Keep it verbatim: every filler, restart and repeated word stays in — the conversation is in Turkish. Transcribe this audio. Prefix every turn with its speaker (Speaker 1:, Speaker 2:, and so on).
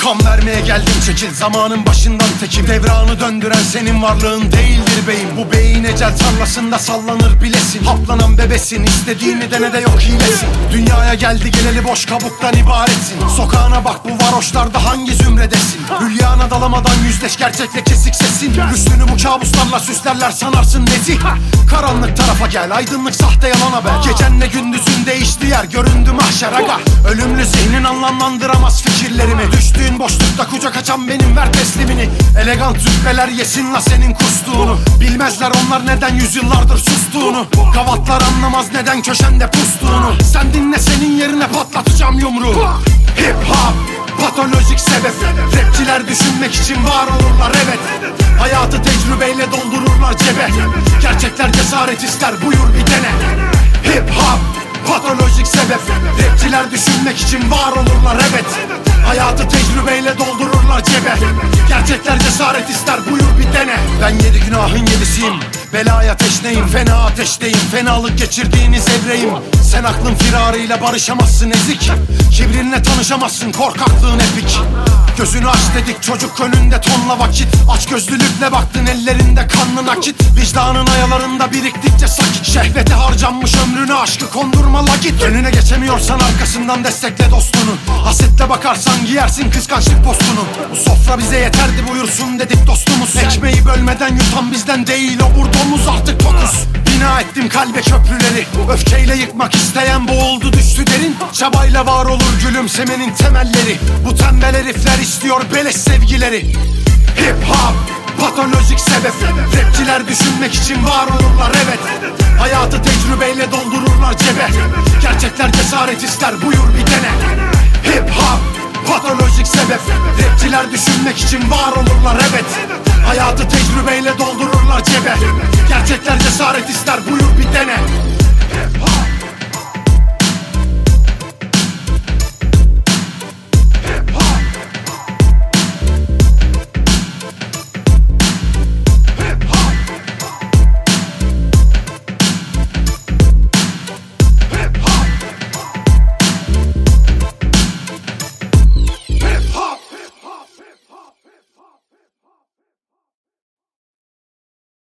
Speaker 1: Kan vermeye geldim çekil, zamanın başından tekim. Devranı döndüren senin varlığın değildir beyim. Bu beyin ecel tarlasında sallanır bilesin. Haplanan bebesin, istediğini dene de yok hilesin. Dünyaya geldi geleli boş kabuktan ibaretsin. Sokağına bak, bu varoşlarda hangi zümredesin? Hülyana dalamadan yüzleş gerçekle, kesik sesin. Üstünü bu kabuslarla süslerler sanarsın nezih. Karanlık tarafa gel, aydınlık sahte yalan haber. Gecenle gündüzün değişti yer, göründü mahşer aga. Ölümlü zihnin anlamlandıramaz fikirlerimi. Düştüğün boşlukta kucak açan benim, ver teslimini. Elegant züppeler yesin la senin kustuğunu. Bilmezler onlar neden yüzyıllardır sustuğunu. Gavatlar anlamaz neden köşende pustuğunu. Sen dinle, senin yerine patlatacağım yumruğu. Hip hop patolojik sebep. Rapçiler düşünmek için var olurlar evet. Hayatı tecrübeyle doldururlar cebe. Gerçekler cesaret ister, buyur bir dene. Hip hop patolojik sebep. Rapçiler düşünmek için var olurlar evet. Hayatı tecrübeyle doldururlar cebe. Gerçekler cesaret ister, buyur bir dene. Ben yedi günahın yedisiyim, belaya teşneyim, fena ateşteyim, fenalık geçirdiğiniz evreyim. Sen aklın firarıyla barışamazsın ezik. Kibrinle tanışamazsın, korkaklığın epik. Gözünü aç dedik çocuk önünde tonla vakit. Aç gözlülükle baktın ellerinde kanlı nakit. Vicdanın ayalarında biriktikçe sakit. Şehvete harcanmış ömrünü, aşkı kondurma la git. Önüne geçemiyorsan arkasından destekle dostunu. Hasetle bakarsan giyersin kıskançlık postunu. Bu sofra bize yeterdi buyursun dedik dostumuz. Ekmeği bölmeden yutan bizden değil, o burdomuz artık tokuz. Bina ettim kalbe köprüleri, öfkeyle yıkmak isteyen boğuldu düştü derin. Çabayla var olur gülümsemenin temelleri. Bu tembel herifler istiyor beleş sevgileri. Hip hop patolojik sebep. Rapçiler düşünmek için var olurlar evet. Hayatı tecrübeyle doldururlar cebe. Gerçekler cesaret ister, buyur bir dene. Hip hop patolojik sebep. Rapçiler düşünmek için var olurlar evet. Hayatı tecrübeyle doldururlar cebe. Gerçekler